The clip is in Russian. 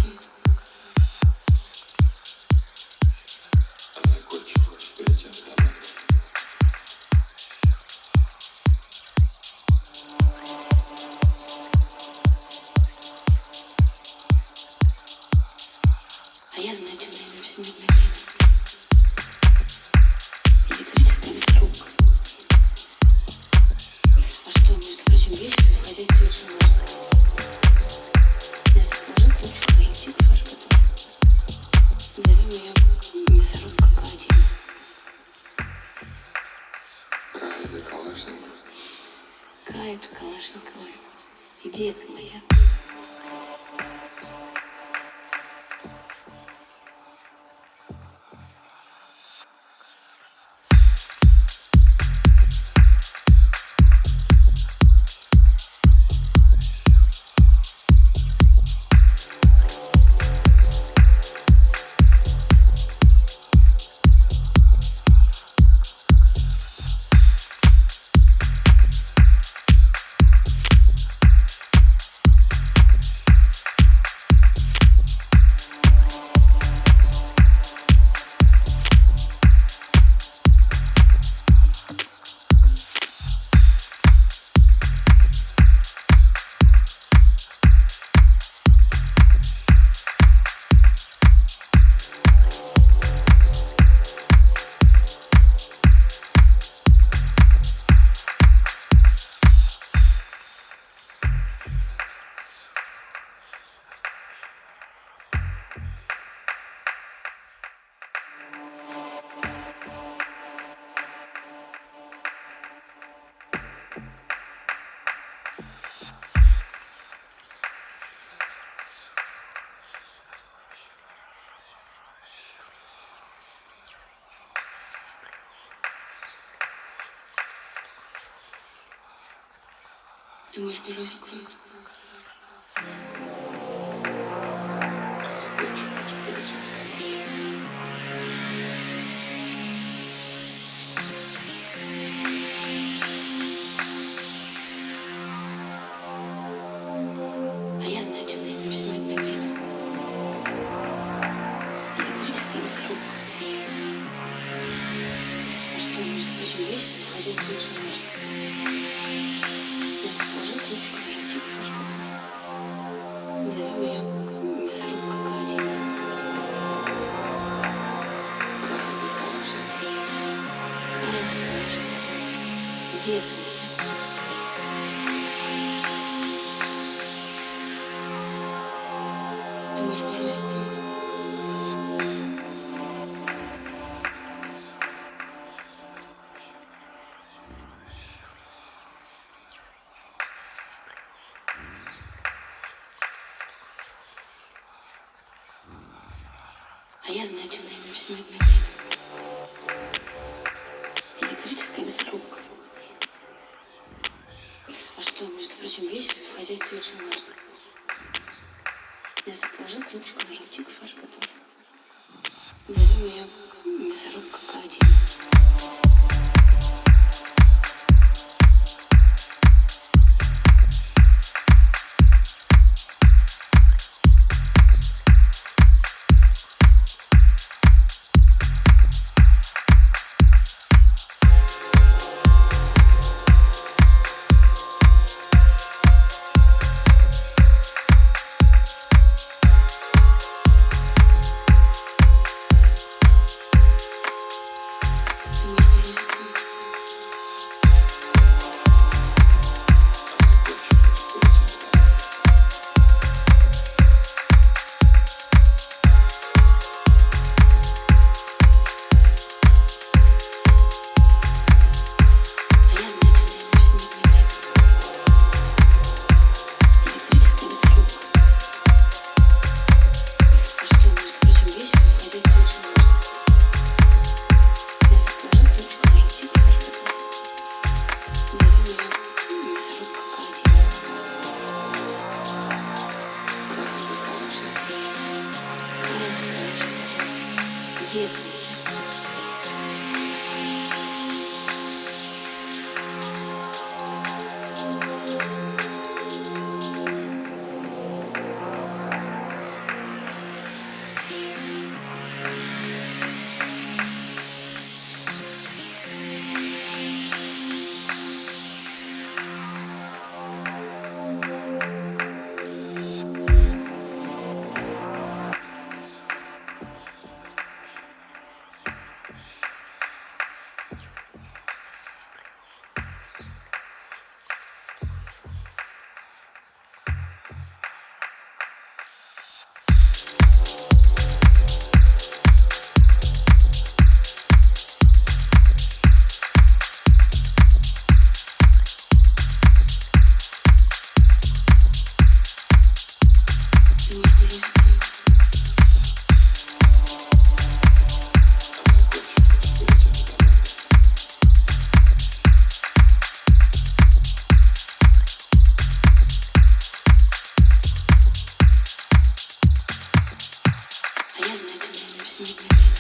закроет. Она кончилась впереди автомат. А я, значит, найду всемирный день. Электрическая мясорубка. А что, между прочим, вещь в хозяйстве очень важна. Мясо положил, ключик, ротик, фарш готов. Зовем ее мясорубка К1. Кайда Калашников. К это Калашникова. Идея ты моя. Думаешь, бюро закроют? Она кончилась впереди автомат. А я, значит, найду всемирный день. Электрическая мясорубка. А что, между прочим, вещь в хозяйстве очень важна. Мясо положил, ключик, ротик, фарш готов. Зовем ее мясорубка К1. Кайда Калашников. Идея ты моя. Думаешь, бюро закроют? А я, значит, найду всемирный день. Электрическая мясорубка. А что, между прочим, вещь в хозяйстве очень важна. Мясо положил, ключик, ротик, фарш готов. Зовем ее мясорубка К1. А я знаю, что я не